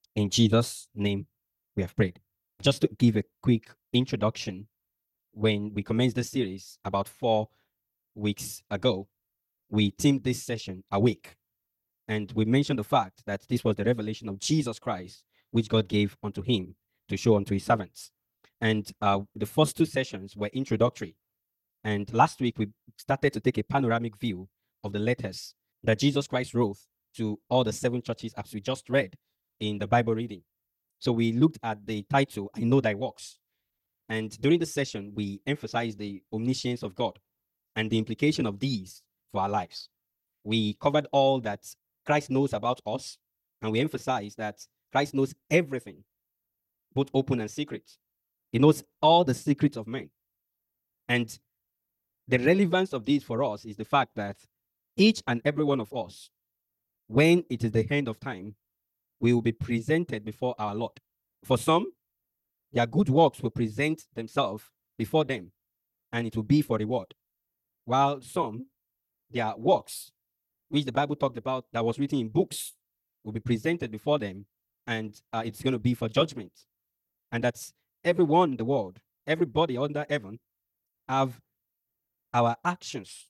In Jesus' name, we have prayed. Just to give a quick introduction, when we commenced this series about 4 weeks ago, we themed this session Awake. And we mentioned the fact that this was the revelation of Jesus Christ, which God gave unto him to show unto his servants. And the first 2 sessions were introductory. And last week, we started to take a panoramic view of the letters that Jesus Christ wrote to all the 7 churches, as we just read in the Bible reading. So we looked at the title, I Know Thy Works. And during the session, we emphasized the omniscience of God and the implication of these for our lives. We covered all that Christ knows about us, and we emphasized that Christ knows everything, both open and secret. He knows all the secrets of men. And the relevance of this for us is the fact that each and every one of us, when it is the end of time, we will be presented before our Lord. For some, their good works will present themselves before them, and it will be for reward. While some, their works, which the Bible talked about, that was written in books, will be presented before them, and it's going to be for judgment. And that's everyone in the world, everybody under heaven, have our actions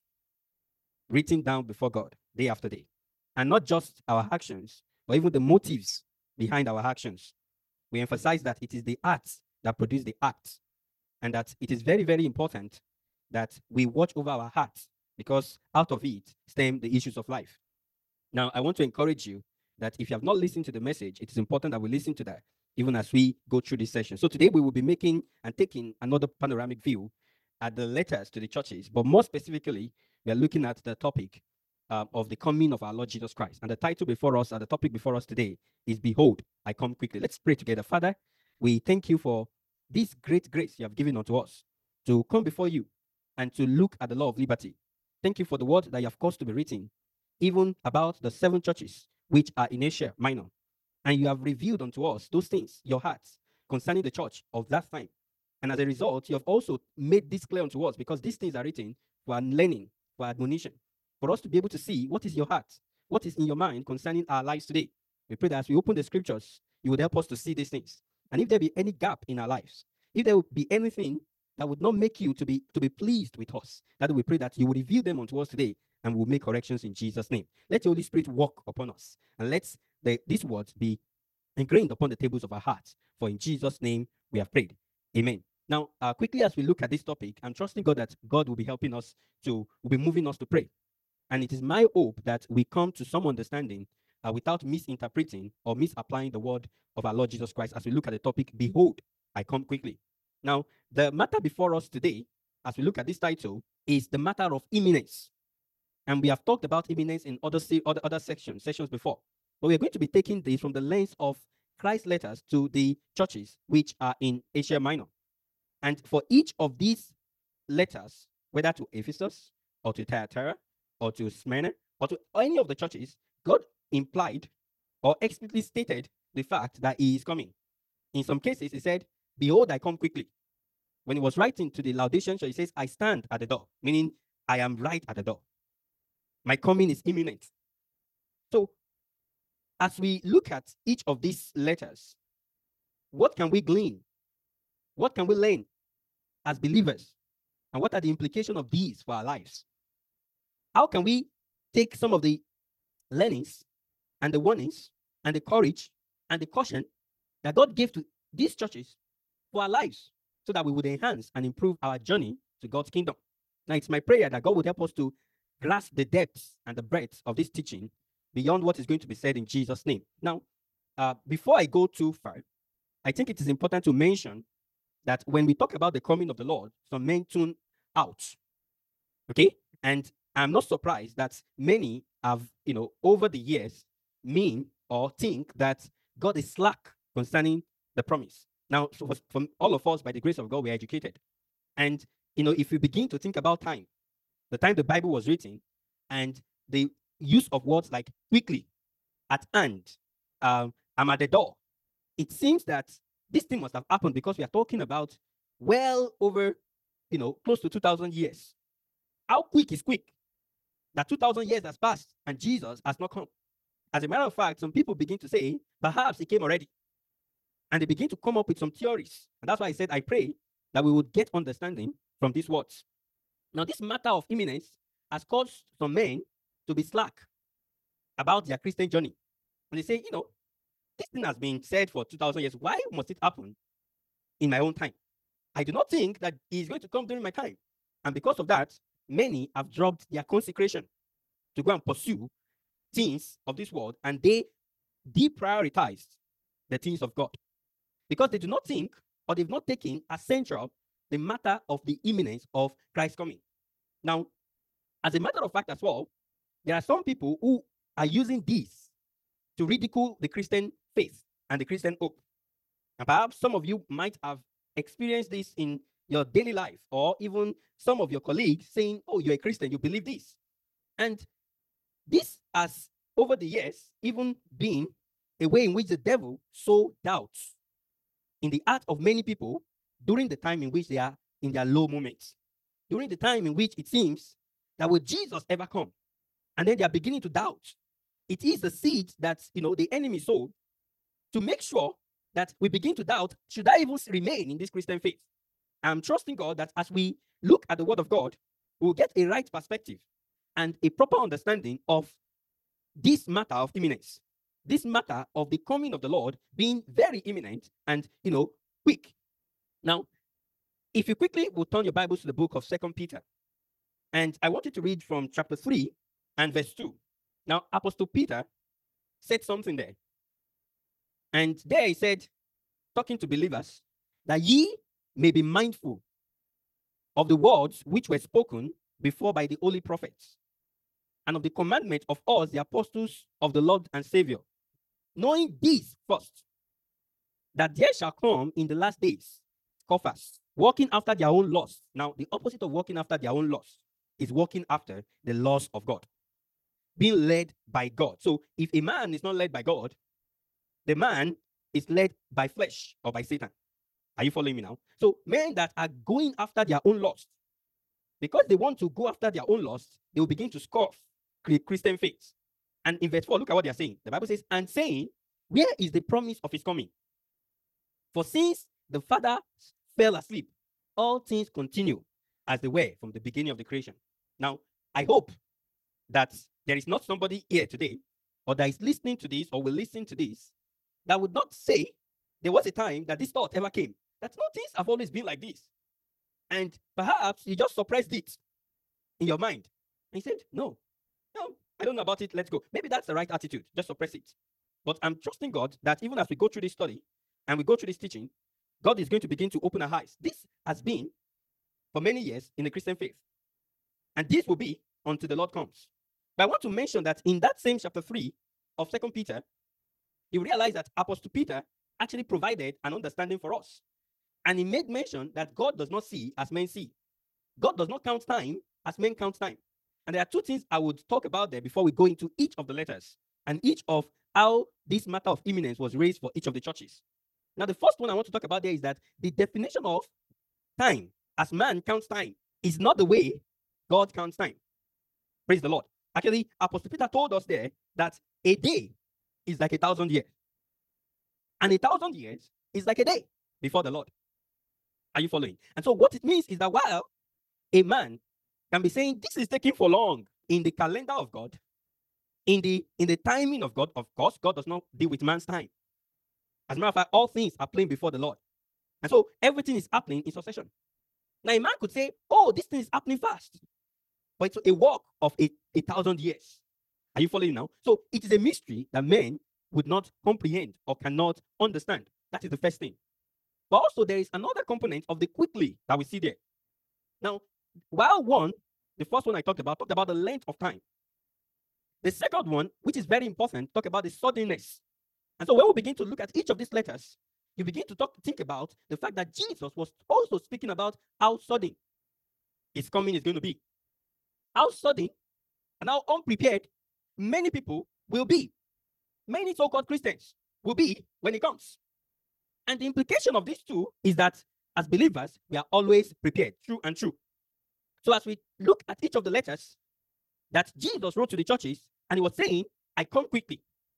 written down before God day after day. And not just our actions, but even the motives behind our actions. We emphasize that it is the acts that produce the acts, and that it is very, very important that we watch over our hearts, because out of it stem the issues of life. Now, I want to encourage you that if you have not listened to the message, it is important that we listen to that even as we go through this session. So today we will be making and taking another panoramic view at the letters to the churches, but more specifically, we are looking at the topic of the coming of our Lord Jesus Christ. And the title before us, the topic before us today is Behold, I Come Quickly. Let's pray together. Father, we thank you for this great grace you have given unto us to come before you and to look at the law of liberty. Thank you for the word that you have caused to be written, even about the 7 churches which are in Asia Minor. And you have revealed unto us those things, your hearts, concerning the church of that time. And as a result, you have also made this clear unto us, because these things are written for our learning, for our admonition, for us to be able to see what is your heart, what is in your mind concerning our lives today. We pray that as we open the scriptures, you would help us to see these things. And if there be any gap in our lives, if there would be anything that would not make you to be pleased with us, that we pray that you will reveal them unto us today, and we'll make corrections in Jesus' name. Let the Holy Spirit walk upon us, and let these words be ingrained upon the tables of our hearts. For in Jesus' name we have prayed. Amen. Now, quickly as we look at this topic, I'm trusting God that God will be helping us will be moving us to pray. And it is my hope that we come to some understanding without misinterpreting or misapplying the word of our Lord Jesus Christ as we look at the topic, Behold, I come quickly. Now, the matter before us today, as we look at this title, is the matter of imminence. And we have talked about imminence in other sessions before. But we're going to be taking this from the lens of Christ's letters to the churches which are in Asia Minor. And for each of these letters, whether to Ephesus or to Thyatira or to Smyrna or to any of the churches, God implied or explicitly stated the fact that he is coming. In some cases, he said, Behold, I come quickly. When he was writing to the Laodicean church, he says, I stand at the door, meaning I am right at the door. My coming is imminent. So, as we look at each of these letters, what can we glean? What can we learn as believers? And what are the implications of these for our lives? How can we take some of the learnings and the warnings and the courage and the caution that God gave to these churches for our lives, so that we would enhance and improve our journey to God's kingdom? Now, it's my prayer that God would help us to grasp the depths and the breadth of this teaching beyond what is going to be said in Jesus' name. Now, before I go too far, I think it is important to mention that when we talk about the coming of the Lord, some men tune out. Okay? And I'm not surprised that many have, over the years, mean or think that God is slack concerning the promise. Now, so from all of us, by the grace of God, we are educated. And, if you begin to think about time, the time the Bible was written, and the use of words like quickly, at hand, I'm at the door, it seems that this thing must have happened because we are talking about well over, close to 2,000 years. How quick is quick? That 2,000 years has passed and Jesus has not come. As a matter of fact, some people begin to say, perhaps he came already. And they begin to come up with some theories. And that's why I said, I pray that we would get understanding from these words. Now, this matter of imminence has caused some men to be slack about their Christian journey. And they say, this thing has been said for 2,000 years. Why must it happen in my own time? I do not think that he's going to come during my time. And because of that, many have dropped their consecration to go and pursue things of this world, and they deprioritized the things of God because they do not think, or they've not taken as central the matter of the imminence of Christ's coming. Now, as a matter of fact as well, there are some people who are using this to ridicule the Christian faith and the Christian hope. And perhaps some of you might have experienced this in your daily life, or even some of your colleagues saying, oh, you're a Christian, you believe this. And this has, over the years, even been a way in which the devil sowed doubts in the heart of many people during the time in which they are in their low moments, during the time in which it seems that will Jesus ever come? And then they are beginning to doubt. It is the seed that the enemy sowed to make sure that we begin to doubt, should I even remain in this Christian faith? I'm trusting God that as we look at the word of God, we'll get a right perspective and a proper understanding of this matter of imminence, this matter of the coming of the Lord being very imminent and, quick. Now, if you quickly will turn your Bibles to the book of 2 Peter, and I want you to read from chapter 3 and verse 2. Now, Apostle Peter said something there. And there he said, talking to believers, that ye may be mindful of the words which were spoken before by the holy prophets, and of the commandment of us, the apostles of the Lord and Savior, knowing this first, that there shall come in the last days scoffers, walking after their own lusts. Now, the opposite of walking after their own lusts is walking after the laws of God, being led by God. So if a man is not led by God, the man is led by flesh or by Satan. Are you following me now? So men that are going after their own lust, because they want to go after their own lust, they will begin to scoff Christian faith. And in verse 4, look at what they are saying. The Bible says, and saying, where is the promise of his coming? For since the father fell asleep, all things continue as they were from the beginning of the creation. Now, I hope that there is not somebody here today, or that is listening to this, or will listen to this, that would not say there was a time that this thought ever came. That no, things have always been like this. And perhaps you just suppressed it in your mind. And he said, no, I don't know about it. Let's go. Maybe that's the right attitude. Just suppress it. But I'm trusting God that even as we go through this study and we go through this teaching, God is going to begin to open our eyes. This has been for many years in the Christian faith. And this will be until the Lord comes. But I want to mention that in that same chapter 3 of 2 Peter, you realize that Apostle Peter actually provided an understanding for us. And he made mention that God does not see as men see. God does not count time as men count time. And there are two things I would talk about there before we go into each of the letters and each of how this matter of imminence was raised for each of the churches. Now, the first one I want to talk about there is that the definition of time as man counts time is not the way God counts time. Praise the Lord. Actually, Apostle Peter told us there that a day is like 1,000 years. And 1,000 years is like a day before the Lord. Are you following? And so what it means is that while a man can be saying this is taking for long in the calendar of God, in the timing of God, of course, God does not deal with man's time. As a matter of fact, all things are playing before the Lord. And so everything is happening in succession. Now, a man could say, oh, this thing is happening fast. But it's a walk of 1,000 years. Are you following now? So it is a mystery that men would not comprehend or cannot understand. That is the first thing. But also there is another component of the quickly that we see there. Now, while the first one I talked about the length of time. The second one, which is very important, talk about the suddenness. And so when we begin to look at each of these letters, you begin to think about the fact that Jesus was also speaking about how sudden his coming is going to be. How sudden and how unprepared many people will be. Many so-called Christians will be when he comes. And the implication of these two is that as believers, we are always prepared, true and true. So as we look at each of the letters that Jesus wrote to the churches, and he was saying, I come quickly.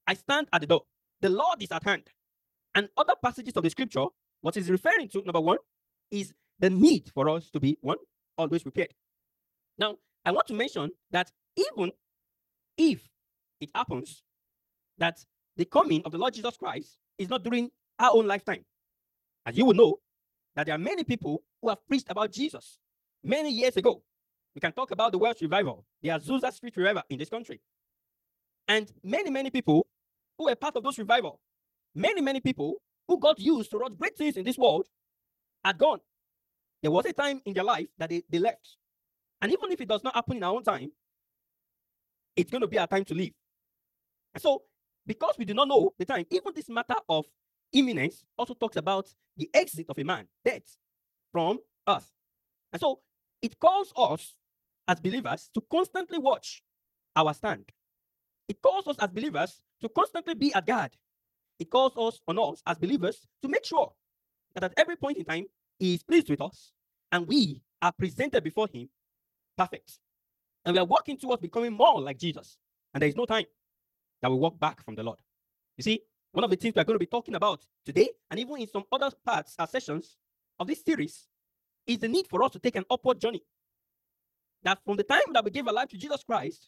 I stand at the door. The Lord is at hand. And other passages of the scripture, what is referring to, number one, is the need for us to be one, always prepared. Now, I want to mention that even if it happens that the coming of the Lord Jesus Christ is not during our own lifetime, as you will know, that there are many people who have preached about Jesus many years ago. We can talk about the Welsh revival, the Azusa Street revival in this country. And many people who were part of those revival, many people who got used to wrought great things in this world are gone. There was a time in their life that they left. And even if it does not happen in our own time, it's going to be our time to leave. And so, because we do not know the time, even this matter of imminence also talks about the exit of a man, death, from earth. And so, it calls us as believers to constantly watch our stand. It calls us as believers to constantly be at guard. It calls us on us as believers to make sure that at every point in time, He is pleased with us and we are presented before Him perfect. And we are working towards becoming more like Jesus. And there is no time that we walk back from the Lord. You see, one of the things we are going to be talking about today, and even in some other parts or sessions of this series, is the need for us to take an upward journey. That from the time that we gave our life to Jesus Christ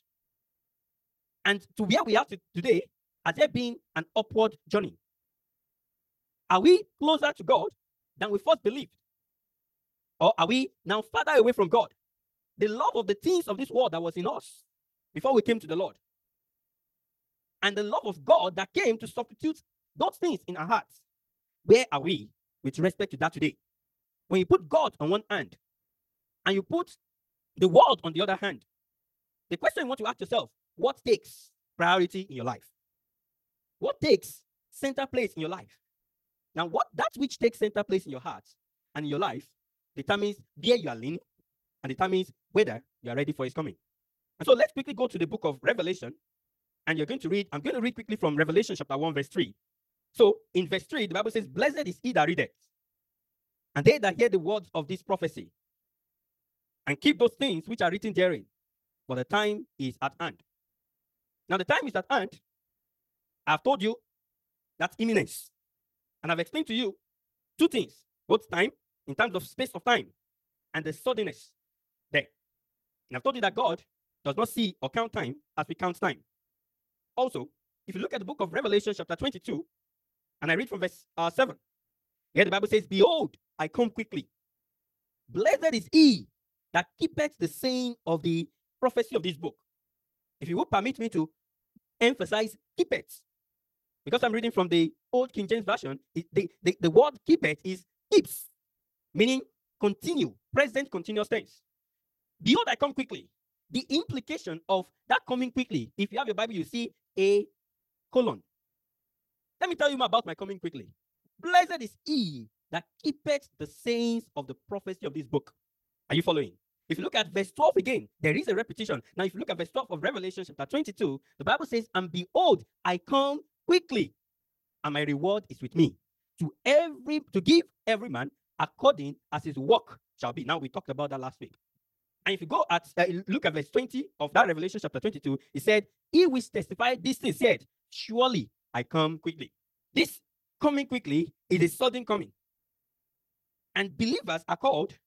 and to where we are today, has there been an upward journey? Are we closer to God than we first believed? Or are we now farther away from God? The love of the things of this world that was in us before we came to the Lord, and the love of God that came to substitute those things in our hearts. Where are we with respect to that today? When you put God on one hand and you put the world on the other hand, the question you want to ask yourself, what takes priority in your life? What takes center place in your life? Now, that which takes center place in your heart and in your life determines where you are leaning and determines whether you are ready for His coming. And so let's quickly go to the book of Revelation. And you're going to read, I'm going to read quickly from Revelation chapter 1, verse 3. So in verse 3, the Bible says, "Blessed is he that readeth, and they that hear the words of this prophecy, and keep those things which are written therein, for the time is at hand." Now the time is at hand. I've told you that's imminence. And I've explained to you two things, both time, in terms of space of time, and the suddenness there. And I've told you that God does not see or count time as we count time. Also, if you look at the book of Revelation chapter 22, and I read from verse 7, here the Bible says, "Behold, I come quickly. Blessed is he that keepeth the saying of the prophecy of this book." If you would permit me to emphasize keepeth, because I'm reading from the old King James Version, the word keepeth is keeps, meaning continue, present continuous tense. Behold, I come quickly. The implication of that coming quickly, if you have your Bible, you see a colon. Let me tell you more about my coming quickly. Blessed is he that keepeth the sayings of the prophecy of this book. Are you following? If you look at verse 12 again, there is a repetition. Now, if you look at verse 12 of Revelation chapter 22, the Bible says, "And behold, I come quickly, and my reward is with me, to give every man according as his work shall be." Now, we talked about that last week. And if you go at look at verse 20 of that Revelation chapter 22, it said, "He which testified this thing said, surely I come quickly." This coming quickly is a sudden coming. And believers are called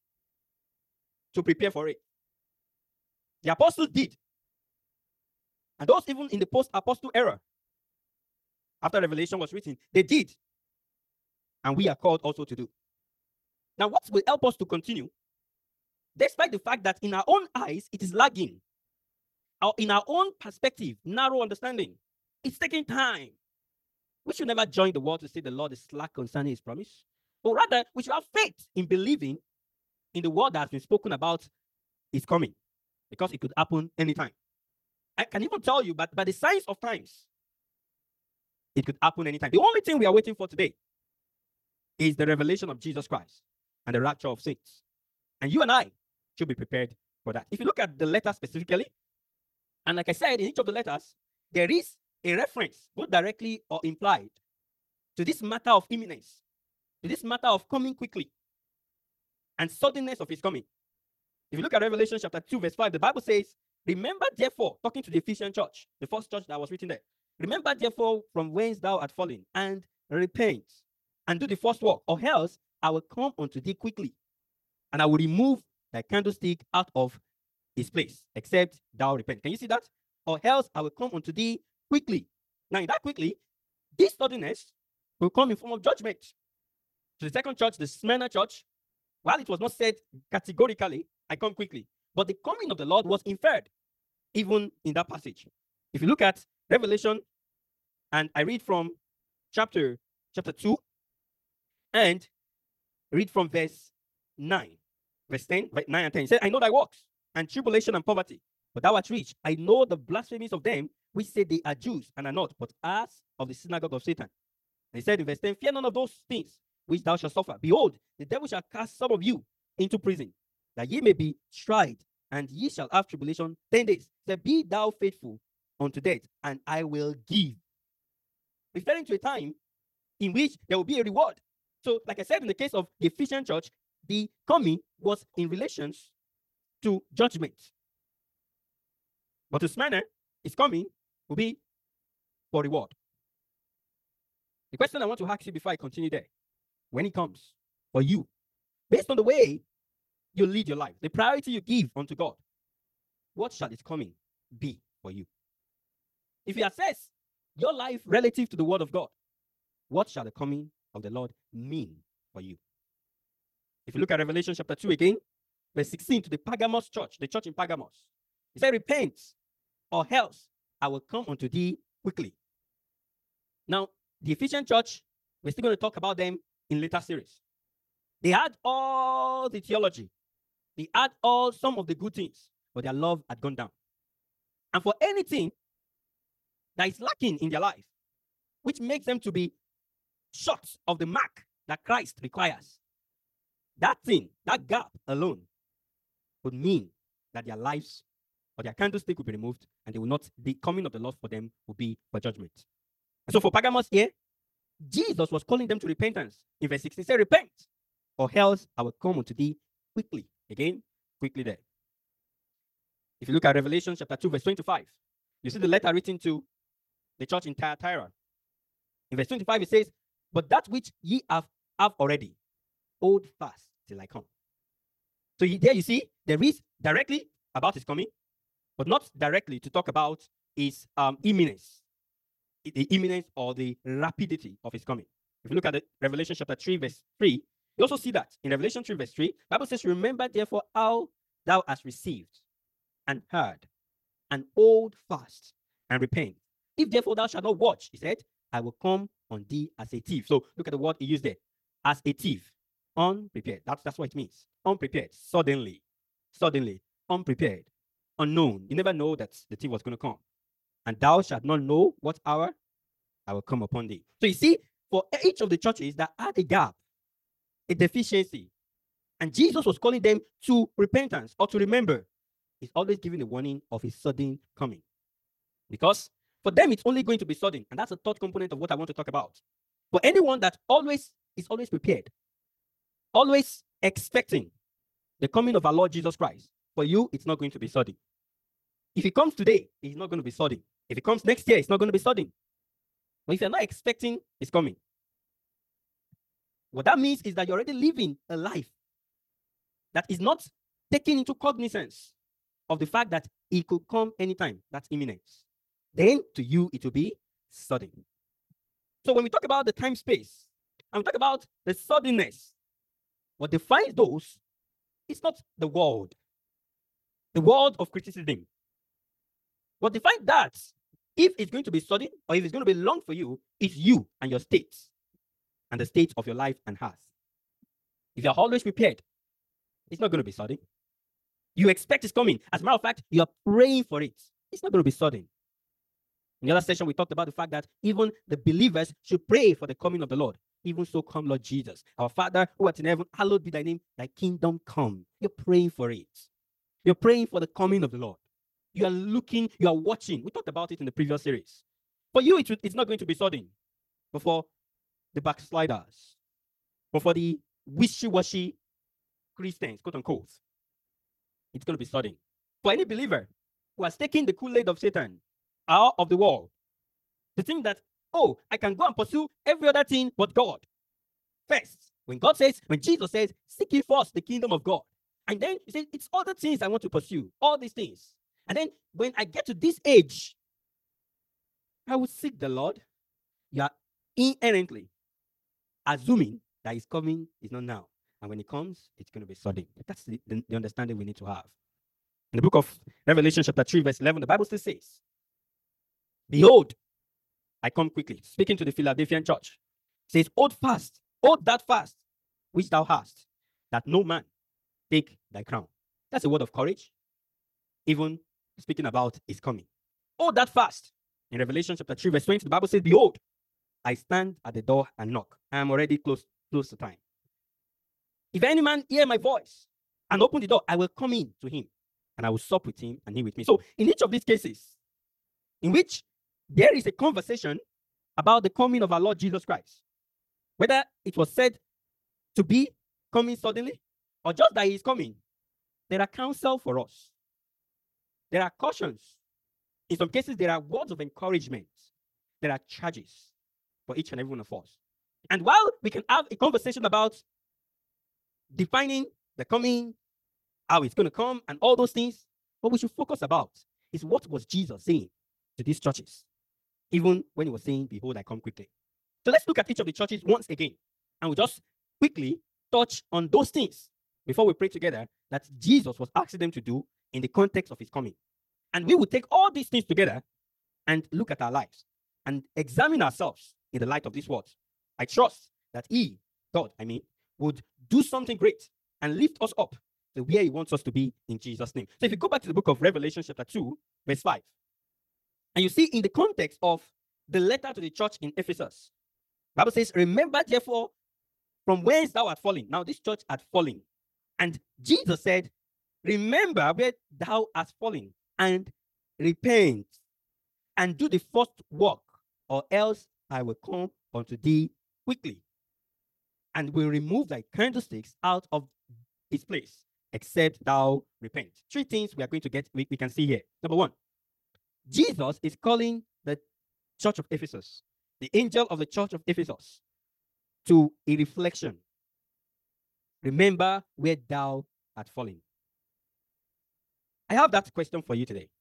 to prepare for it. The apostles did. And those even in the post-apostle era, after Revelation was written, they did. And we are called also to do. Now, what will help us to continue, despite the fact that in our own eyes, it is lagging, or in our own perspective, narrow understanding, it's taking time. We should never join the world to say the Lord is slack concerning His promise. But rather, we should have faith in believing in the word that has been spoken about is coming, because it could happen anytime. I can even tell you, but by the signs of times, it could happen anytime. The only thing we are waiting for today is the revelation of Jesus Christ and the rapture of saints. And you and I should be prepared for that. If you look at the letter specifically, and like I said, in each of the letters, there is a reference, both directly or implied, to this matter of imminence, to this matter of coming quickly and suddenness of His coming. If you look at Revelation chapter 2, verse 5, the Bible says, "Remember therefore," talking to the Ephesian church, the first church that was written there, Remember, therefore, from whence thou art fallen, and repent, and do the first work, or else I will come unto thee quickly, and I will remove thy candlestick out of his place, except thou repent. Can you see that? Or else I will come unto thee quickly. Now, in that quickly, this sturdiness will come in form of judgment. To the second church, the Smyrna church, while it was not said categorically, I come quickly, but the coming of the Lord was inferred even in that passage. If you look at Revelation, and I read from chapter 2, and read from verse 9, verse 10, 9 and 10. He said, I know thy works, and tribulation and poverty, but thou art rich. I know the blasphemies of them which say they are Jews and are not, but as of the synagogue of Satan. And he said in verse 10, fear none of those things which thou shalt suffer. Behold, the devil shall cast some of you into prison, that ye may be tried, and ye shall have tribulation 10 days. He said, be thou faithful unto death, and I will give. Referring to a time in which there will be a reward. So, like I said, in the case of the Ephesian church, the coming was in relations to judgment. But to Smyrna, his coming will be for reward. The question I want to ask you before I continue there, when it comes for you, based on the way you lead your life, the priority you give unto God, what shall its coming be for you? If you assess your life relative to the word of God, what shall the coming of the Lord mean for you? If you look at Revelation chapter 2 again, verse 16, to the Pergamos church, the church in Pergamos, he said, repent, or else I will come unto thee quickly. Now, the Ephesian church, we're still going to talk about them in later series. They had all the theology. They had all some of the good things, but their love had gone down. And for anything that is lacking in their life, which makes them to be short of the mark that Christ requires, that thing, that gap alone would mean that their lives or their candlestick will be removed, and they will not, the coming of the Lord for them will be for judgment. And so for Pergamos here, Jesus was calling them to repentance. In verse 16, he said, repent, or else I will come unto thee quickly. Again, quickly there. If you look at Revelation chapter 2, verse 25, you see the letter written to the church in Thyatira. In verse 25, it says, but that which ye have already, hold fast till I come. So there you see, there is directly about his coming, but not directly to talk about his imminence, the imminence or the rapidity of his coming. If you look at Revelation chapter 3, verse 3, you also see that in Revelation 3, verse 3, the Bible says, remember therefore how thou hast received and heard, and hold fast and repent. If therefore thou shalt not watch, he said, I will come on thee as a thief. So look at the word he used there, as a thief, unprepared. That's what it means. Unprepared, suddenly, unprepared, unknown. You never know that the thief was going to come. And thou shalt not know what hour I will come upon thee. So you see, for each of the churches that had a gap, a deficiency, and Jesus was calling them to repentance or to remember, he's always giving a warning of his sudden coming. Because for them, it's only going to be sudden. And that's the third component of what I want to talk about. For anyone that is always prepared, always expecting the coming of our Lord Jesus Christ, for you, it's not going to be sudden. If he comes today, it's not going to be sudden. If he comes next year, it's not going to be sudden. But if you're not expecting his coming, what that means is that you're already living a life that is not taking into cognizance of the fact that he could come anytime. That's imminent. Then to you, it will be sudden. So when we talk about the time space, and we talk about the suddenness, what defines those is not the world of criticism. What defines that, if it's going to be sudden or if it's going to be long for you, is you and your state and the state of your life and heart. If you're always prepared, it's not going to be sudden. You expect it's coming. As a matter of fact, you're praying for it. It's not going to be sudden. In the other session, we talked about the fact that even the believers should pray for the coming of the Lord. Even so, come, Lord Jesus. Our Father who art in heaven, hallowed be thy name. Thy kingdom come. You're praying for it. You're praying for the coming of the Lord. You are looking, you are watching. We talked about it in the previous series. For you, it's not going to be sudden. But for the backsliders, but for the wishy-washy Christians, quote unquote, it's going to be sudden. For any believer who has taken the Kool-Aid of Satan out of the world, To think that, oh, I can go and pursue every other thing but God first. When Jesus says, seek ye first the kingdom of God. And then he says, it's other things I want to pursue, all these things. And then when I get to this age, I will seek the Lord. You are inherently assuming that his coming is not now. And when it comes, it's going to be sudden. That's the understanding we need to have. In the book of Revelation, chapter 3, verse 11, the Bible still says, behold, I come quickly. Speaking to the Philadelphian church. It says, hold that fast which thou hast, that no man take thy crown. That's a word of courage, even speaking about his coming. Hold that fast. In Revelation chapter 3, verse 20, the Bible says, behold, I stand at the door and knock. I am already close to time. If any man hear my voice and open the door, I will come in to him, and I will sup with him and he with me. So in each of these cases, in which there is a conversation about the coming of our Lord Jesus Christ, whether it was said to be coming suddenly or just that he is coming, there are counsel for us. There are cautions. In some cases, there are words of encouragement. There are charges for each and every one of us. And while we can have a conversation about defining the coming, how it's going to come, and all those things, what we should focus about is what was Jesus saying to these churches, even when he was saying, behold, I come quickly. So let's look at each of the churches once again, and we'll just quickly touch on those things before we pray together that Jesus was asking them to do in the context of his coming. And we will take all these things together and look at our lives and examine ourselves in the light of these words. I trust that God, would do something great and lift us up to where he wants us to be in Jesus' name. So if you go back to the book of Revelation chapter 2, verse 5, and you see in the context of the letter to the church in Ephesus, the Bible says, remember therefore from whence thou art fallen. Now this church had fallen. And Jesus said, remember where thou hast fallen and repent and do the first work, or else I will come unto thee quickly and will remove thy candlesticks out of his place, except thou repent. Three things we are going to get, we can see here. Number one, Jesus is calling the church of Ephesus, the angel of the church of Ephesus, to a reflection. Remember where thou art fallen. I have that question for you today.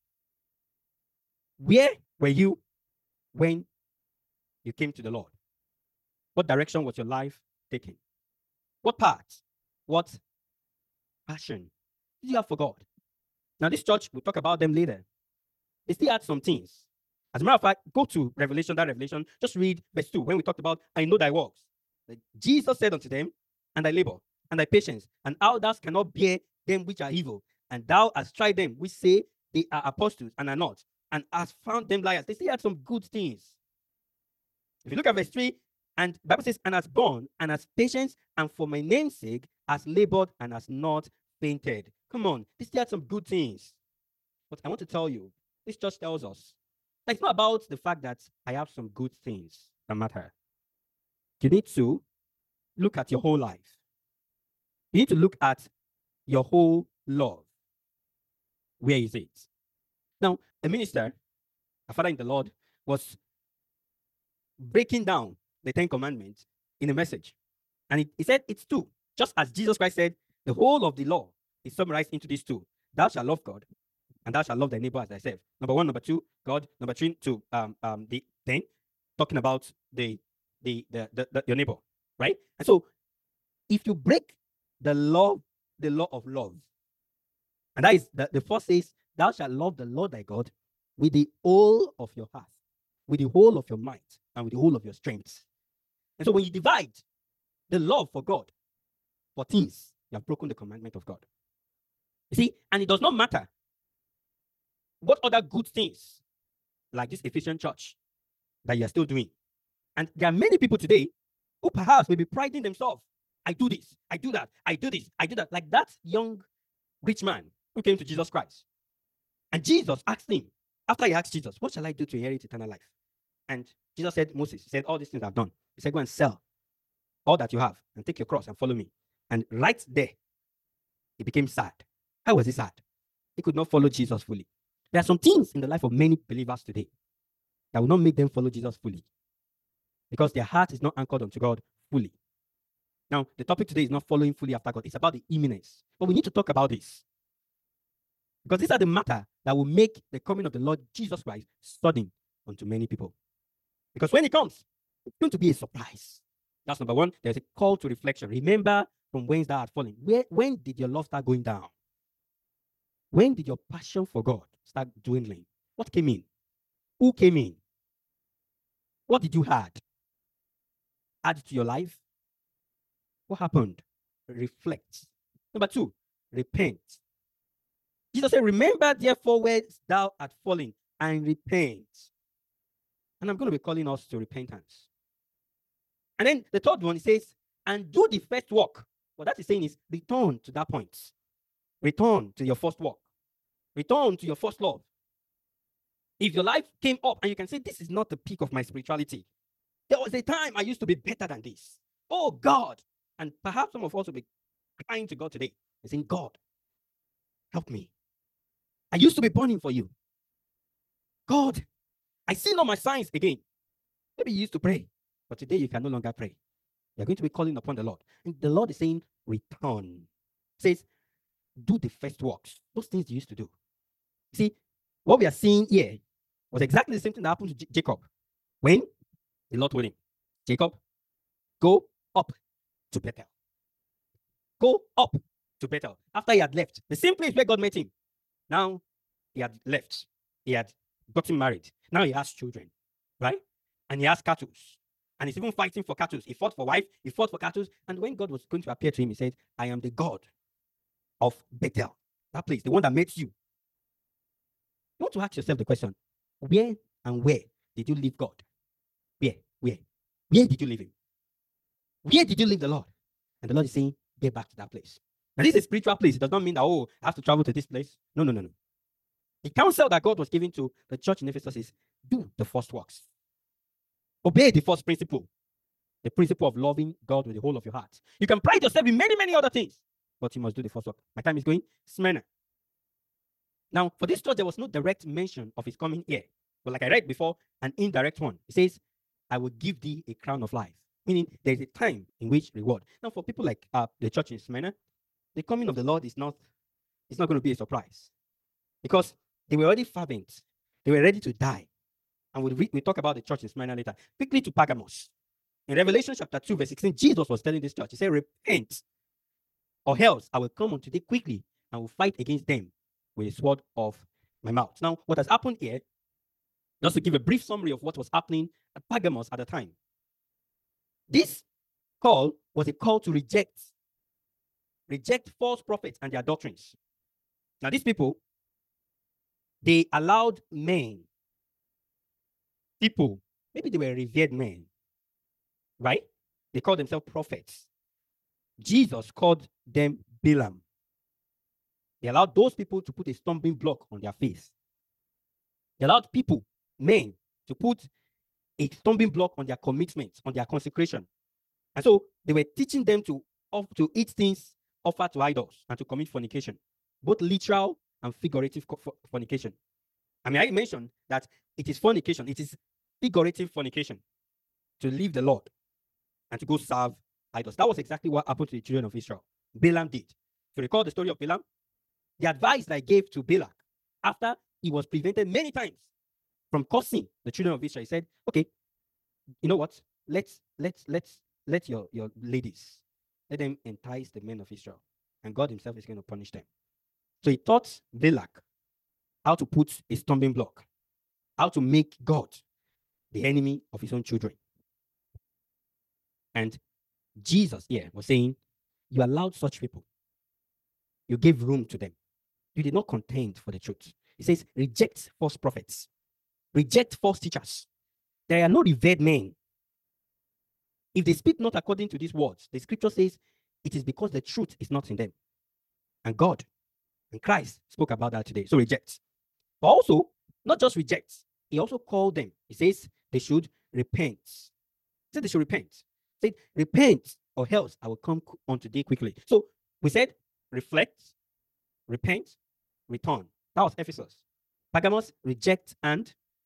Where were you when you came to the Lord? What direction was your life taking? What part? What passion did you have for God? Now, this church, we'll talk about them later. They still had some things. As a matter of fact, go to Revelation, just read verse 2, when we talked about, I know thy works. Jesus said unto them, and thy labor, and thy patience, and how thou cannot bear them which are evil, and thou hast tried them which say they are apostles and are not, and hast found them liars. They still had some good things. If you look at verse 3, and the Bible says, and has borne, and has patience, and for my name's sake has labored, and has not fainted. Come on, they still had some good things. But I want to tell you, this church tells us that it's not about the fact that I have some good things that matter. You need to look at your whole life. You need to look at your whole love. Where is it? Now, a minister, a father in the Lord, was breaking down the 10 Commandments in a message. And he said it's two. Just as Jesus Christ said, the whole of the law is summarized into these two. Thou shalt love God, and thou shalt love thy neighbor as thyself. Number one, number two, God. Number three, the 10, talking about your neighbor, right? And so, if you break the law of love, and that is the first says, thou shalt love the Lord thy God with the whole of your heart, with the whole of your might, and with the whole of your strength. And so when you divide the love for God for things, you have broken the commandment of God. You see, and it does not matter what other good things, like this Ephesian church, that you are still doing. And there are many people today who perhaps may be priding themselves. I do this, I do that, I do this, I do that. Like that young rich man who came to Jesus Christ. And Jesus asked him, after he asked Jesus, what shall I do to inherit eternal life? And Jesus said, Moses, he said, all these things I've done. He said, go and sell all that you have and take your cross and follow me. And right there, he became sad. How was he sad? He could not follow Jesus fully. There are some things in the life of many believers today that will not make them follow Jesus fully, because their heart is not anchored onto God fully. Now, the topic today is not following fully after God. It's about the imminence. But we need to talk about this, because these are the matter that will make the coming of the Lord Jesus Christ sudden unto many people. Because when he comes, it's going to be a surprise. That's number one. There's a call to reflection. Remember from whence thou art fallen. When did your love start going down? When did your passion for God start dwindling? What came in? Who came in? What did you add to your life? What happened? Reflect. Number two, repent. Jesus said, remember therefore where thou art fallen, and repent. And I'm going to be calling us to repentance. And then the third one, he says, and do the first work. What that is saying is return to that point. Return to your first work. Return to your first love. If your life came up and you can say, this is not the peak of my spirituality. There was a time I used to be better than this. Oh God. And perhaps some of us will be crying to God today and saying, God, help me. I used to be burning for you. God, I see not my signs again. Maybe you used to pray, but today you can no longer pray. You're going to be calling upon the Lord. And the Lord is saying, return. He says, do the first works. Those things you used to do. See, what we are seeing here was exactly the same thing that happened to Jacob. When the Lord told him, Jacob, go up to Bethel. Go up to Bethel. After he had left, the same place where God met him. Now he had left. He had gotten married. Now he has children, right? And he has cattle. And he's even fighting for cattle. He fought for wife. He fought for cattle. And when God was going to appear to him, he said, I am the God of Bethel. That place, the one that met you. You want to ask yourself the question, where and where did you leave God? Where did you leave him? Where did you leave the Lord? And the Lord is saying, get back to that place. Now, this is a spiritual place. It does not mean that, I have to travel to this place. No. The counsel that God was giving to the church in Ephesus is, do the first works. Obey the first principle. The principle of loving God with the whole of your heart. You can pride yourself in many, many other things, but you must do the first work. My time is going. Smyrna. Now, for this church, there was no direct mention of his coming here. But like I read before, an indirect one. It says, I will give thee a crown of life. Meaning, there's a time in which reward. Now, for people like the church in Smyrna, the coming of the Lord is not going to be a surprise. Because they were already fervent. They were ready to die. And we'll talk about the church in Smyrna later. Quickly to Pergamos. In Revelation chapter 2, verse 16, Jesus was telling this church, he said, repent, or else I will come unto thee quickly and will fight against them with the sword of my mouth. Now, what has happened here, just to give a brief summary of what was happening at Pergamos at the time. This call was a call to reject false prophets and their doctrines. Now, these people, they allowed people, maybe they were revered men, right? They called themselves prophets. Jesus called them Balaam. They allowed those people to put a stumbling block on their face. They allowed people, men, to put a stumbling block on their commitment, on their consecration. And so they were teaching them to eat things offered to idols and to commit fornication, both literal and figurative fornication. I mean, I mentioned that it is fornication. It is figurative fornication to leave the Lord and to go serve idols. That was exactly what happened to the children of Israel. Balaam did. So recall the story of Balaam. The advice that I gave to Balak after he was prevented many times from cursing the children of Israel, he said, okay, you know what? Let your ladies, let them entice the men of Israel, and God himself is going to punish them. So he taught Balak how to put a stumbling block, how to make God the enemy of his own children. And Jesus here was saying, you allowed such people. You gave room to them. You did not contend for the truth. He says, reject false prophets. Reject false teachers. There are no revered men. If they speak not according to these words, the scripture says it is because the truth is not in them. And God and Christ spoke about that today. So reject. But also, not just reject. He also called them. He says they should repent. He said they should repent. He said, repent, or else I will come unto thee quickly. So we said, reflect, repent, return. That was Ephesus. Pergamos, reject and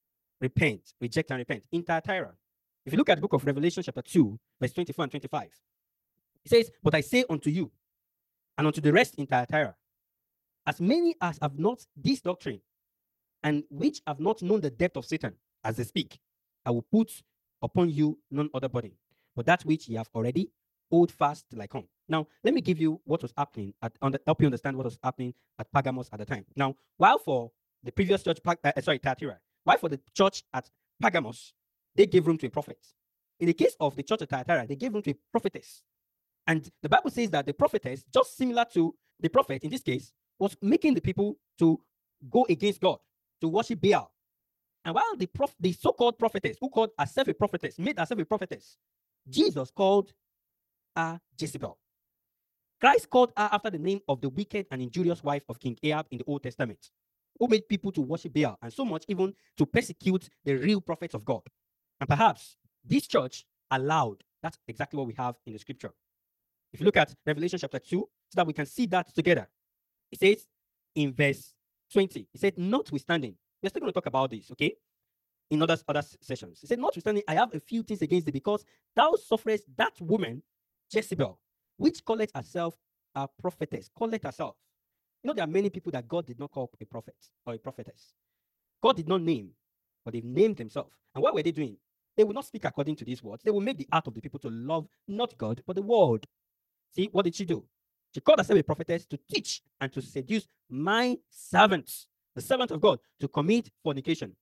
repent, reject and repent in Thyatira. If you look at the book of Revelation chapter 2, verse 24 and 25, it says, "But I say unto you, and unto the rest in Thyatira, as many as have not this doctrine, and which have not known the depth of Satan, as they speak, I will put upon you none other burden, but that which ye have already, hold fast till I come." Now, let me give you what was happening, help you understand what was happening at Pergamos at the time. Now, while for the previous church, Thyatira, while for the church at Pergamos, they gave room to a prophet. In the case of the church at Thyatira, they gave room to a prophetess. And the Bible says that the prophetess, just similar to the prophet in this case, was making the people to go against God, to worship Baal. And while the so-called prophetess, who called herself a prophetess, made herself a prophetess, Jesus called her Jezebel. Christ called her after the name of the wicked and injurious wife of King Ahab in the Old Testament, who made people to worship Baal, and so much even to persecute the real prophets of God. And perhaps this church allowed. That's exactly what we have in the scripture. If you look at Revelation chapter 2, so that we can see that together, it says in verse 20, it said, "Notwithstanding," we're still going to talk about this, okay? In other sessions. It said, "Notwithstanding, I have a few things against thee, because thou sufferest that woman, Jezebel, which calleth herself a prophetess." Calleth herself. You know, there are many people that God did not call a prophet or a prophetess. God did not name, but they've named themselves. And what were they doing? They will not speak according to these words. They will make the heart of the people to love not God, but the world. See, what did she do? She called herself a prophetess to teach and to seduce my servants, the servant of God, to commit fornication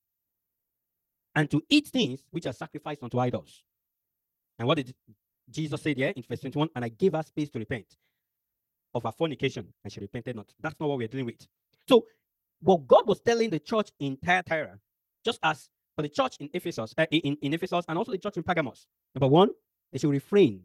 and to eat things which are sacrificed unto idols. And what did Jesus say there in verse 21? "And I gave her space to repent of her fornication, and she repented not." That's not what we're dealing with. So, what God was telling the church in Thyatira, just as for the church in Ephesus, in Ephesus, and also the church in Pergamos, number one, they should refrain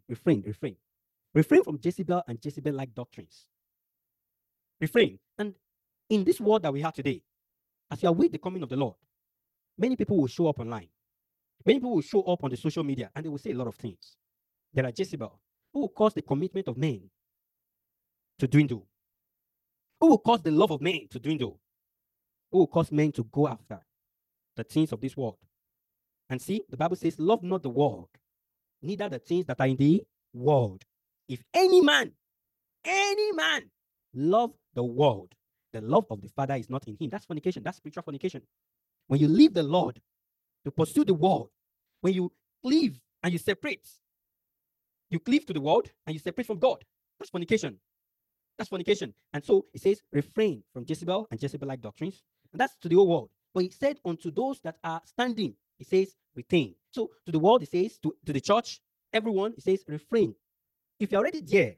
from Jezebel and Jezebel-like doctrines. Refrain. And in this world that we have today, as you await the coming of the Lord, many people will show up online. Many people will show up on the social media, and they will say a lot of things. There are Jezebel who will cause the commitment of men to dwindle, who will cause the love of men to dwindle, who will cause men to go after the things of this world. And see, the Bible says, "Love not the world, neither the things that are in the world. If any man love the world, the love of the Father is not in him." That's fornication. That's spiritual fornication. When you leave the Lord to pursue the world, when you cleave and you separate, you cleave to the world and you separate from God. That's fornication. That's fornication. And so it says, refrain from Jezebel and Jezebel-like doctrines. And that's to the whole world. But it said, unto those that are standing, it says, retain. So to the world, it says, to the church, everyone, it says, refrain. If you're already there,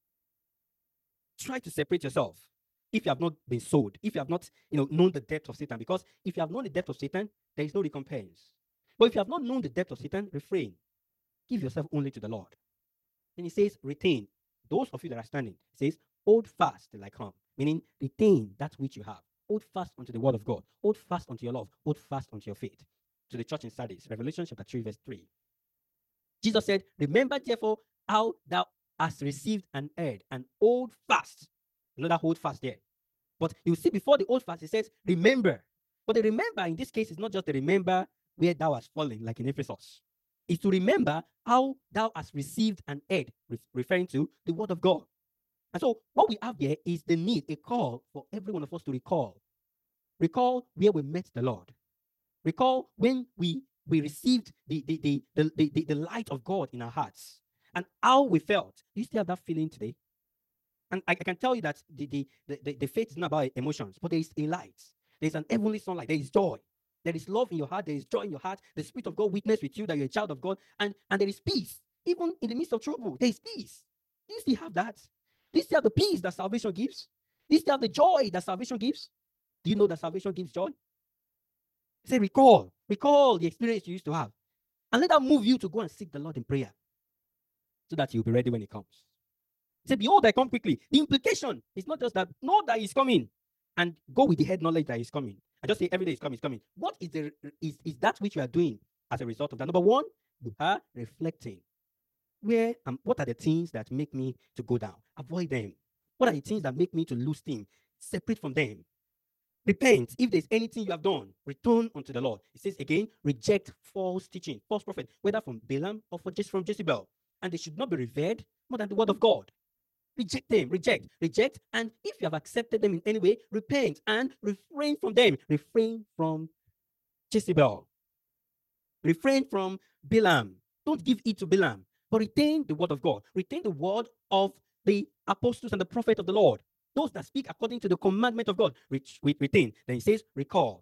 try to separate yourself. If you have not been sold, if you have not known the depth of Satan, because if you have known the depth of Satan, there is no recompense. But if you have not known the depth of Satan, refrain. Give yourself only to the Lord. Then he says, retain. Those of you that are standing, it says, hold fast till I come. Meaning, retain that which you have. Hold fast unto the word of God. Hold fast unto your love. Hold fast unto your faith. To the church in Sardis, Revelation chapter 3, verse 3. Jesus said, remember therefore how thou hast received and heard, and hold fast. Another hold fast there. But you see, before the hold fast, it says, remember. But the remember in this case is not just the remember where thou hast fallen, like in Ephesus. It's to remember how thou hast received and heard, referring to the word of God. And so what we have here is the need, a call for every one of us to recall. Recall where we met the Lord. Recall when we received the light of God in our hearts and how we felt. Do you still have that feeling today? And I can tell you that the faith is not about emotions, but there is a light. There is an heavenly sunlight. There is joy. There is love in your heart. There is joy in your heart. The Spirit of God witness with you that you're a child of God. And there is peace. Even in the midst of trouble, there is peace. Do you still have that? Do you still have the peace that salvation gives? Do you still have the joy that salvation gives? Do you know that salvation gives joy? Say, recall the experience you used to have. And let that move you to go and seek the Lord in prayer so that you'll be ready when He comes. Say, behold, I come quickly. The implication is not just that, know that He's coming and go with the head knowledge that He's coming. I just say every day He's coming, He's coming. What is that which you are doing as a result of that? Number one, you are reflecting. What are the things that make me to go down? Avoid them. What are the things that make me to lose steam? Separate from them. Repent. If there's anything you have done, return unto the Lord. It says again, reject false teaching, false prophet, whether from Balaam or from Jezebel. And they should not be revered more than the word of God. Reject them, reject. And if you have accepted them in any way, repent and refrain from them. Refrain from Jezebel. Refrain from Balaam. Don't give heed to Balaam, but retain the word of God. Retain the word of the apostles and the prophet of the Lord. Those that speak according to the commandment of God, which we retain. Then he says, recall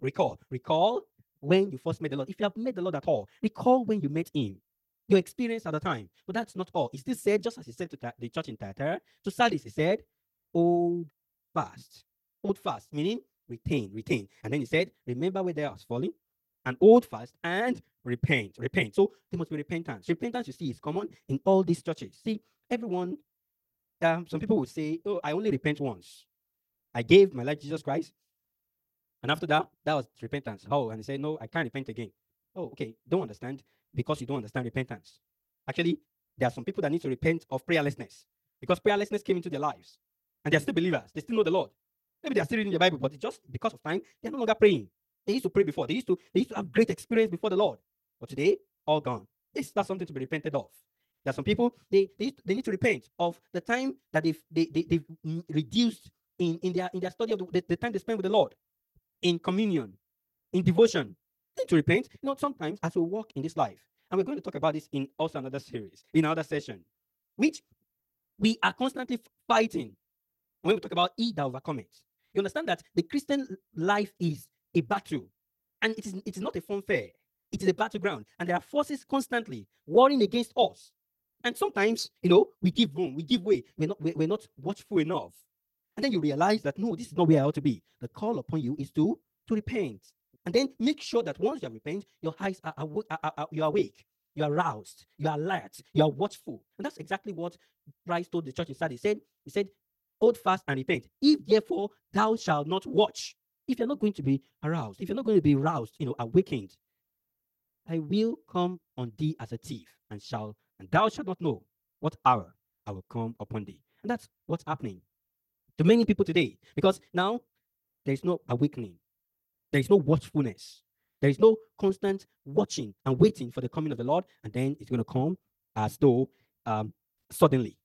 when you first met the Lord. If you have met the Lord at all, recall when you met him, your experience at the time. But that's not all. He still said, just as he said to the church in Thyatira, to Sardis, he said, hold fast. Hold fast, meaning retain. And then he said, remember where they are falling, and hold fast and repent. So there must be repentance. Repentance, you see, is common in all these churches. See, everyone, some people would say, oh, I only repent once. I gave my life to Jesus Christ. And after that, that was repentance. Oh, and he said, no, I can't repent again. Oh, okay. Don't understand because you don't understand repentance. Actually, there are some people that need to repent of prayerlessness because prayerlessness came into their lives. And they're still believers. They still know the Lord. Maybe they're still reading the Bible, but just because of time, they're no longer praying. They used to pray before. They used to have great experience before the Lord. But today, all gone. That's something to be repented of. There are some people, they need to repent of the time that they've reduced in their study of the time they spend with the Lord, in communion, in devotion. They need to repent. Sometimes as we walk in this life, and we're going to talk about this in also another series, in another session, which we are constantly fighting when we talk about he that overcometh. You understand that the Christian life is a battle, and it is not a fun fair. It is a battleground, and there are forces constantly warring against us. And sometimes, we give room, we give way. We're not watchful enough. And then you realize that no, this is not where I ought to be. The call upon you is to repent, and then make sure that once you repent, your eyes are you're awake, you are roused, you are alert, you are watchful, and that's exactly what Christ told the church in Sardis. He said, hold fast and repent. If therefore thou shalt not watch, if you're not going to be aroused, if you're not going to be roused, awakened, I will come on thee as a thief, and thou shalt not know what hour I will come upon thee. And that's what's happening to many people today, because now there is no awakening, there is no watchfulness, there is no constant watching and waiting for the coming of the Lord, and then it's going to come as though suddenly.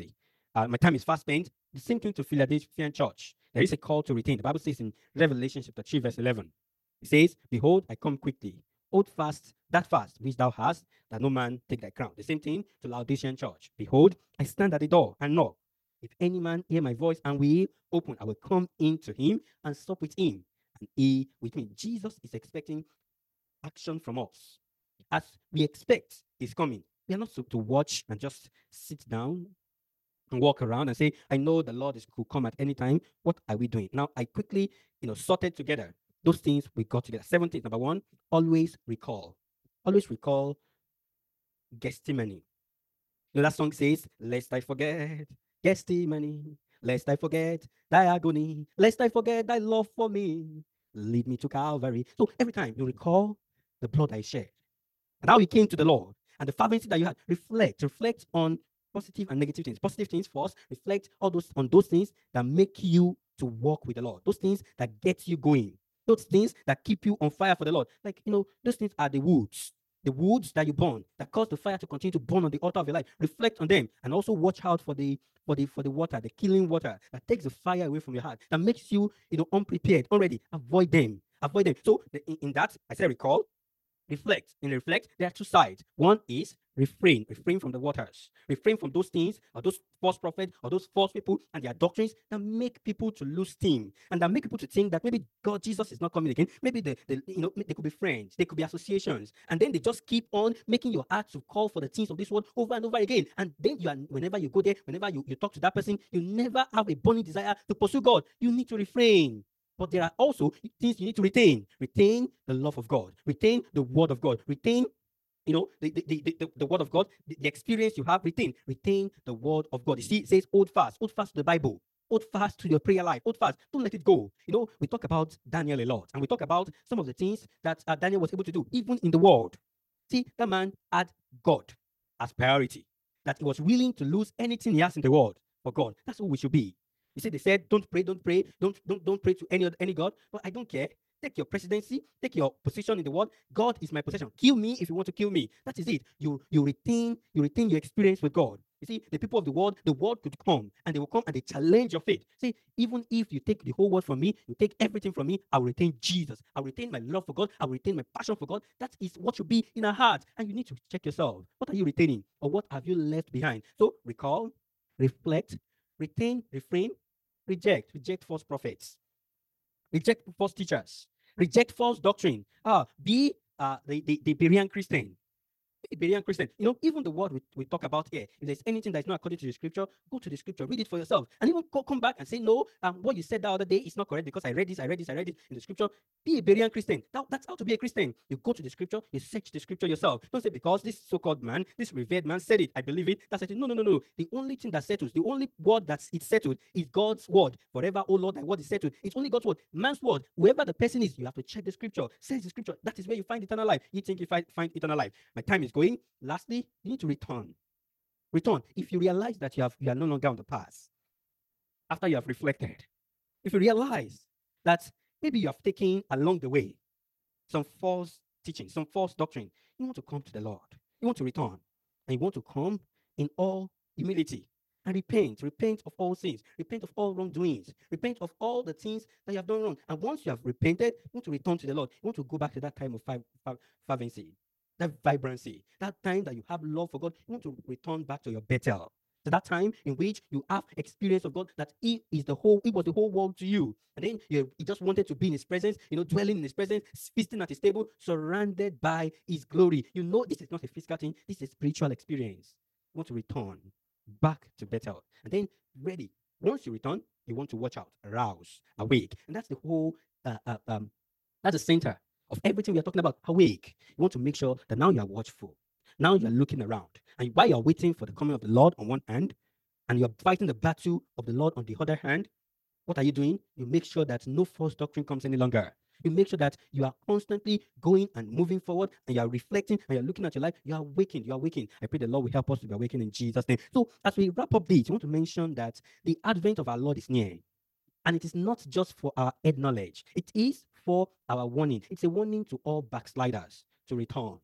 My time is fast spent. The same thing to Philadelphian church. There is a call to retain. The Bible says in Revelation chapter 3, verse 11, it says, behold, I come quickly. Hold fast that fast which thou hast, that no man take thy crown. The same thing to Laodicean church. Behold, I stand at the door and knock. If any man hear my voice and will open, I will come into him and sup with him, and he with me. Jesus is expecting action from us. As we expect his coming, we are not to watch and just sit down and walk around and say, I know the Lord could come at any time. What are we doing? Now, I quickly, sorted together those things we got together. 7 things. Number 1, always recall. Always recall Gethsemane. That song says, lest I forget Gethsemane, lest I forget thy agony, lest I forget thy love for me, lead me to Calvary. So every time you recall the blood I shed, and how you came to the Lord, and the fervency that you had, reflect on positive and negative things. Positive things first, reflect on those things that make you to walk with the Lord, those things that get you going, those things that keep you on fire for the Lord. Like, those things are the woods that you burn, that cause the fire to continue to burn on the altar of your life. Reflect on them, and also watch out for the water, the killing water that takes the fire away from your heart, that makes you, unprepared, already. Avoid them. So in that, I said recall, reflect. In reflect, there are two sides. One is refrain from the waters, refrain from those things, or those false prophets, or those false people and their doctrines that make people to lose steam, and that make people to think that maybe Jesus is not coming again. Maybe they could be friends, they could be associations, and then they just keep on making your heart to call for the things of this world over and over again. And then whenever you go there, whenever you talk to that person, you never have a burning desire to pursue God. You need to refrain. But there are also things you need to retain. Retain the love of God. Retain the word of God. Retain, the word of God, the experience you have. Retain the word of God. You see, it says hold fast to the Bible. Hold fast to your prayer life. Hold fast. Don't let it go. We talk about Daniel a lot, and we talk about some of the things that Daniel was able to do, even in the world. See, that man had God as priority, that he was willing to lose anything he has in the world for God. That's who we should be. You see, they said, don't pray, don't pray to any God. But I don't care. Take your presidency, take your position in the world. God is my possession. Kill me if you want to kill me. That is it. You retain your experience with God. You see, the people of the world could come and they will come and they challenge your faith. See, even if you take the whole world from me, you take everything from me, I will retain Jesus. I will retain my love for God. I will retain my passion for God. That is what should be in our heart. And you need to check yourself. What are you retaining? Or what have you left behind? So recall, reflect, retain, refrain, reject false prophets, reject false teachers, reject false doctrine. Be the Berean Christian. Berean Christian. Even the word we talk about here, if there's anything that's not according to the scripture, go to the scripture, read it for yourself, and even come back and say, no, what you said the other day is not correct because I read this in the scripture. Be a Berean Christian. That's how to be a Christian. You go to the scripture, you search the scripture yourself. Don't say because this so-called man, this revered man said it, I believe it. That's it. No. The only thing that settles, the only word that's settled is God's word. Forever, oh Lord, thy word is settled. It's only God's word. Man's word, whoever the person is, you have to check the scripture. Says the scripture. That is where you find eternal life. You think you find eternal life. My time is going. Lastly, you need to return. Return. If you realize that you are no longer on the path, after you have reflected, if you realize that maybe you have taken along the way some false teaching, some false doctrine, you want to come to the Lord. You want to return. And you want to come in all humility and repent of all sins, repent of all wrongdoings, repent of all the things that you have done wrong. And once you have repented, you want to return to the Lord. You want to go back to that time of fervency, that vibrancy, that time that you have love for God. You want to return back to your Bethel, to that time in which you have experience of God, that He was the whole world to you. And then you just wanted to be in His presence, dwelling in His presence, feasting at His table, surrounded by His glory. This is not a physical thing, this is a spiritual experience. You want to return back to Bethel. And then ready. Once you return, you want to watch out, arouse, awake. And that's the whole that's the center of everything we are talking about. Awake. You want to make sure that now you are watchful. Now you're looking around. And while you're waiting for the coming of the Lord on one hand, and you're fighting the battle of the Lord on the other hand, what are you doing? You make sure that no false doctrine comes any longer. You make sure that you are constantly going and moving forward, and you are reflecting, and you're looking at your life. You are waking. I pray the Lord will help us to be awakened in Jesus' name. So as we wrap up this, I want to mention that the advent of our Lord is near. And it is not just for our head knowledge. It is for our warning. It's a warning to all backsliders to return.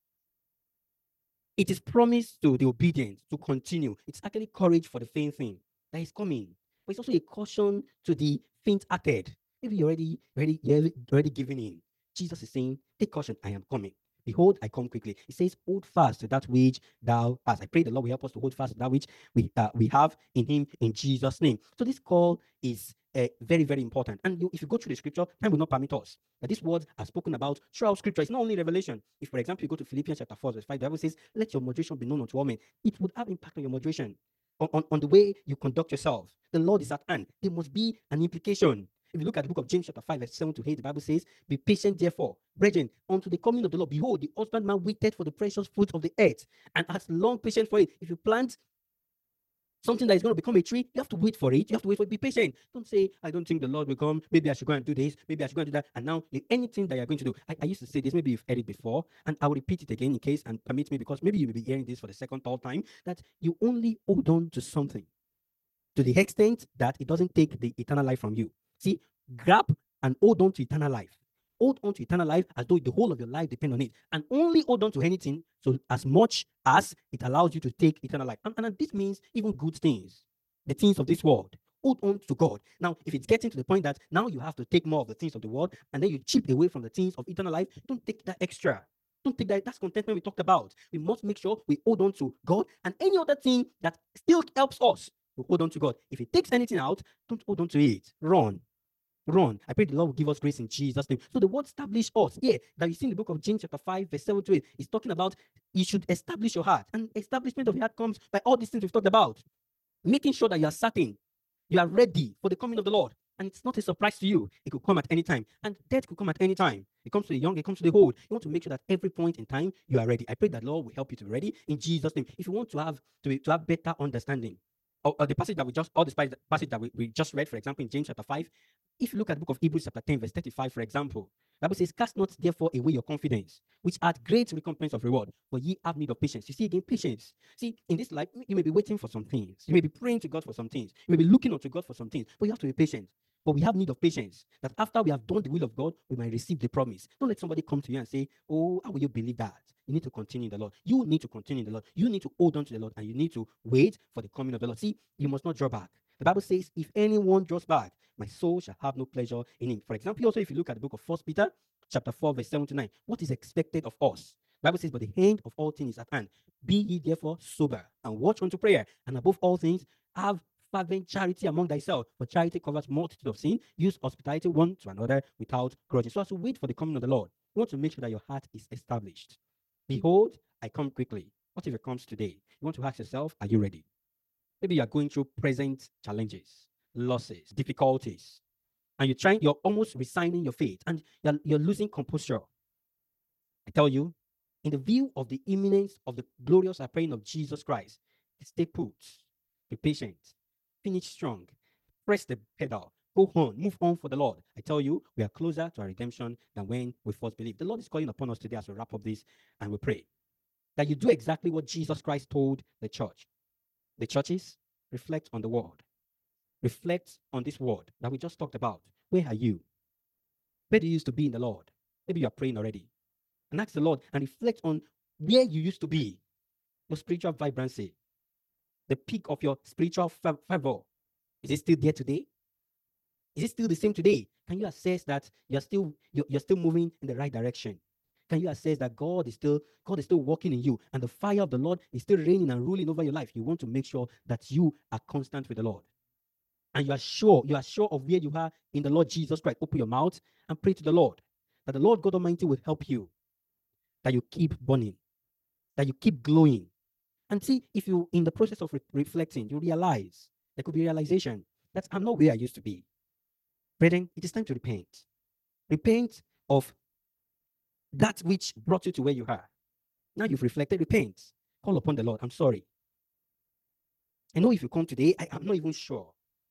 It is promised to the obedient to continue. It's actually courage for the fainting that is coming. But it's also a caution to the faint-hearted. Maybe you're already giving in. Jesus is saying, take caution, I am coming. Behold, I come quickly. He says, hold fast to that which thou hast. I pray the Lord will help us to hold fast to that which we have in Him in Jesus' name. So this call is very, very important. And if you go through the scripture, time will not permit us. That these words are spoken about throughout scripture. It's not only Revelation. If, for example, you go to Philippians chapter 4, verse 5, the Bible says, let your moderation be known unto all men. It would have impact on your moderation, on the way you conduct yourself. The Lord is at hand. There must be an implication. If you look at the book of James chapter 5, verse 7 to 8, the Bible says, be patient, therefore, brethren, unto the coming of the Lord. Behold, the husbandman waited for the precious fruit of the earth, and has long patience for it. If you plant something that is going to become a tree, you have to wait for it. You have to wait for it. Be patient. Don't say, I don't think the Lord will come. Maybe I should go and do this. Maybe I should go and do that. And now, anything that you're going to do. I used to say this, maybe you've heard it before, and I will repeat it again in case, and permit me, because maybe you will be hearing this for the second, third time, that you only hold on to something to the extent that it doesn't take the eternal life from you. See, grab and hold on to eternal life. Hold on to eternal life as though the whole of your life depends on it. And only hold on to anything so as much as it allows you to take eternal life. And this means even good things, the things of this world. Hold on to God. Now, if it's getting to the point that now you have to take more of the things of the world, and then you chip away from the things of eternal life, don't take that extra. Don't take that. That's contentment we talked about. We must make sure we hold on to God and any other thing that still helps us to hold on to God. If it takes anything out, don't hold on to it. Run. I pray the Lord will give us grace in Jesus' name. So the word establish us here that you see in the book of James chapter 5, verse 7 to 8, is talking about you should establish your heart. And establishment of the heart comes by all these things we've talked about. Making sure that you are certain, you are ready for the coming of the Lord. And it's not a surprise to you. It could come at any time. And death could come at any time. It comes to the young, it comes to the old. You want to make sure that every point in time you are ready. I pray that Lord will help you to be ready in Jesus' name. If you want to have better understanding, or the passage that we just read, for example, in James chapter 5, If you look at the book of Hebrews chapter 10, verse 35, for example, the Bible says, cast not therefore away your confidence, which hath great recompense of reward, for ye have need of patience. You see again, patience. See, in this life, you may be waiting for some things. You may be praying to God for some things. You may be looking unto God for some things, but you have to be patient. But we have need of patience, that after we have done the will of God, we might receive the promise. Don't let somebody come to you and say, oh, how will you believe that? You need to continue in the Lord. You need to continue in the Lord. You need to hold on to the Lord, and you need to wait for the coming of the Lord. See, you must not draw back. The Bible says, if anyone draws back, my soul shall have no pleasure in him. For example, also, if you look at the book of 1 Peter, chapter 4, verse 7 to 9, what is expected of us? The Bible says, but the end of all things is at hand. Be ye therefore sober, and watch unto prayer, and above all things, have fervent charity among thyself, for charity covers multitude of sin. Use hospitality one to another without grudging. So as you wait for the coming of the Lord, you want to make sure that your heart is established. Behold, I come quickly. What if it comes today? You want to ask yourself, are you ready? Maybe you are going through present challenges, losses, difficulties, and you're almost resigning your faith, and you're losing composure. I tell you, in the view of the imminence of the glorious appearing of Jesus Christ, stay put, be patient, finish strong, press the pedal, go on, move on for the Lord. I tell you, we are closer to our redemption than when we first believed. The Lord is calling upon us today as we wrap up this and we pray that you do exactly what Jesus Christ told the church. The churches, reflect on the word. Reflect on this word that we just talked about. Where are you? Where do you used to be in the Lord? Maybe you are praying already. And ask the Lord and reflect on where you used to be, your spiritual vibrancy, the peak of your spiritual fervor. Is it still there today? Is it still the same today? Can you assess that you're still moving in the right direction? Can you assess that God is still working in you, and the fire of the Lord is still reigning and ruling over your life? You want to make sure that you are constant with the Lord, and you are sure of where you are in the Lord Jesus Christ. Open your mouth and pray to the Lord that the Lord God Almighty will help you, that you keep burning, that you keep glowing. And see, if you, in the process of reflecting, you realize, there could be realization that I'm not where I used to be. Brethren, it is time to repent. Repent of that which brought you to where you are. Now you've reflected, repent. Call upon the Lord. I'm sorry. I know if you come today, I'm not even sure.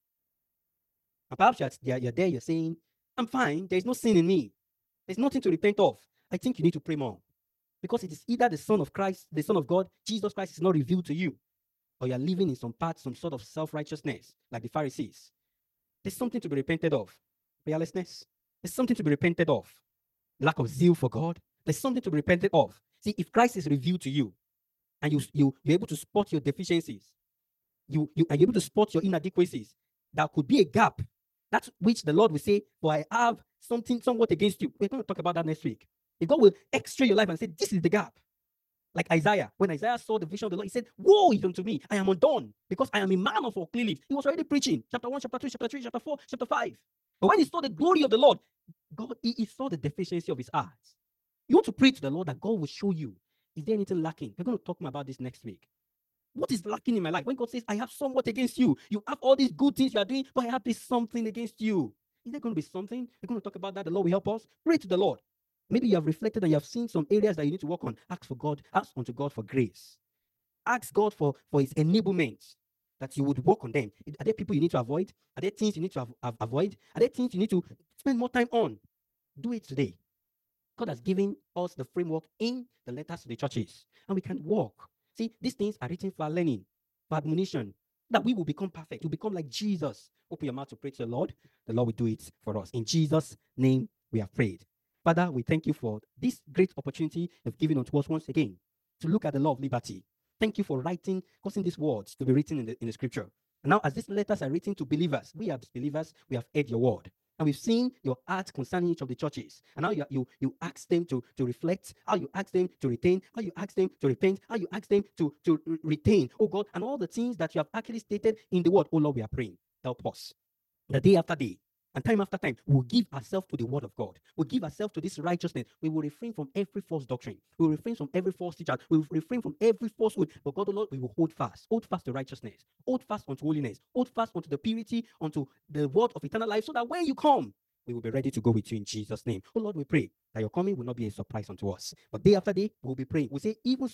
And perhaps you're there, you're saying, I'm fine. There's no sin in me. There's nothing to repent of. I think you need to pray more. Because it is either the Son of Christ, the Son of God, Jesus Christ, is not revealed to you, or you're living in some sort of self-righteousness, like the Pharisees. There's something to be repented of. Prayerlessness. There's something to be repented of. Lack of zeal for God. There's something to be repented of. See, if Christ is revealed to you, and you're able to spot your deficiencies, you are able to spot your inadequacies, there could be a gap. That's which the Lord will say, for I have something somewhat against you. We're going to talk about that next week. If God will x-ray your life and say, this is the gap. Like Isaiah, when Isaiah saw the vision of the Lord, he said, woe is unto me, I am undone, because I am a man of unclean lips. He was already preaching, chapter 1, chapter 2, chapter 3, chapter 4, chapter 5. But when he saw the glory of the Lord, God, he saw the deficiency of his heart. You want to pray to the Lord that God will show you, is there anything lacking? We're going to talk more about this next week. What is lacking in my life? When God says, I have somewhat against you, you have all these good things you are doing, but I have this something against you. Is there going to be something? We're going to talk about that. The Lord will help us. Pray to the Lord. Maybe you have reflected and you have seen some areas that you need to work on. Ask unto God for grace. Ask God for his enablement, that you would work on them. Are there people you need to avoid? Are there things you need to avoid? Are there things you need to spend more time on? Do it today. God has given us the framework in the letters to the churches, and we can walk. See, these things are written for our learning, for admonition, that we will become perfect, to become like Jesus. Open your mouth to pray to the Lord. The Lord will do it for us. In Jesus' name, we have prayed. Father, we thank you for this great opportunity you've given unto us once again to look at the law of liberty. Thank you for causing these words to be written in the scripture. And now, as these letters are written to believers, we as believers, we have heard your word. And we've seen your heart concerning each of the churches. And now you ask them to reflect, how you ask them to retain, how you ask them to repent, how you ask them to retain, oh God, and all the things that you have actually stated in the word. Oh Lord, we are praying. Help us. The day after day, and time after time, we'll give ourselves to the word of God. We'll give ourselves to this righteousness. We will refrain from every false doctrine. We will refrain from every false teacher. We will refrain from every falsehood. But God, oh Lord, we will hold fast. Hold fast to righteousness. Hold fast unto holiness. Hold fast unto the purity, unto the word of eternal life, so that when you come, we will be ready to go with you in Jesus' name. Oh Lord, we pray that your coming will not be a surprise unto us. But day after day, we'll be praying. We'll say, even so,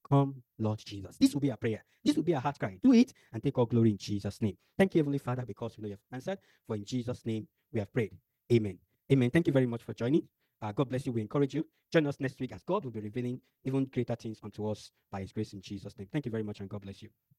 Come, Lord Jesus. This will be a prayer. This will be a heart cry. Do it and take all glory in Jesus' name. Thank you, Heavenly Father, because we know you have answered. For in Jesus' name we have prayed. Amen. Amen. Thank you very much for joining. God bless you. We encourage you. Join us next week as God will be revealing even greater things unto us by His grace in Jesus' name. Thank you very much and God bless you.